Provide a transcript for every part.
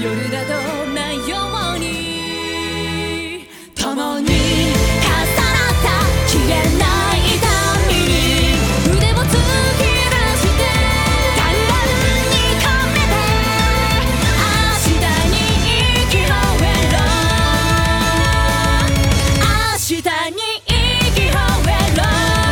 夜がどんなように共に重なった消えない痛みに腕を突き出してガンガンに込めて明日に生き終えろ明日に生き終えろ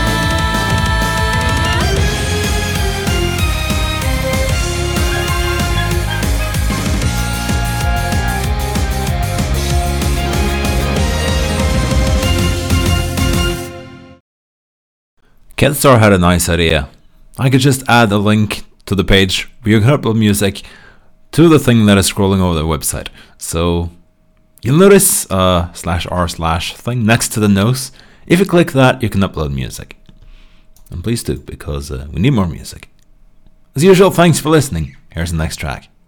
Ketstar had a nice idea. I could just add a link to the page where you can upload music to the thing that is scrolling over the website. So you'll notice /r/thing next to the nose. If you click that, you can upload music. And please do, because we need more music. As usual, thanks for listening. Here's the next track.